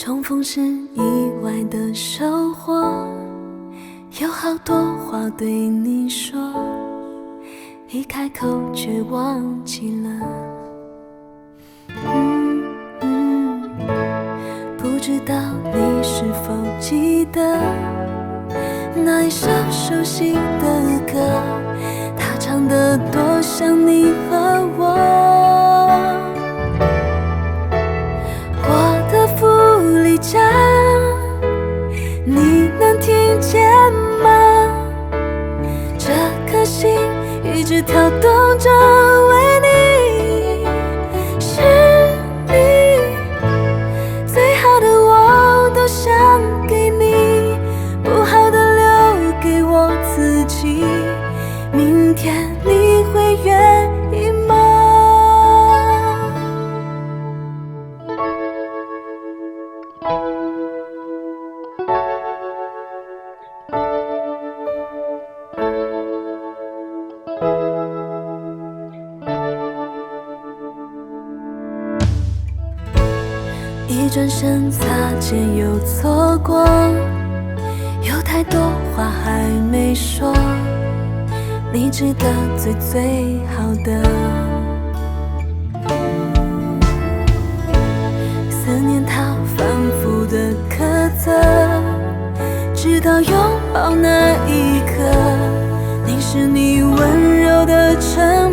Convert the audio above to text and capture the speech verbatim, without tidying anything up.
重逢是意外的收获，有好多话对你说，一开口却忘记了。嗯嗯，不知道你是否记得那一首熟悉的歌，它唱得多像你和我。我的福利家，你能听见吗？这颗心一直跳动着，为你，是你，最好的我都想给你，不好的留给我自己。明天你会愿意吗？一转身，擦肩又错过，有太多话还没说，你值得最最好的。思念它反复的刻着，直到拥抱那一刻，凝视你温柔的唇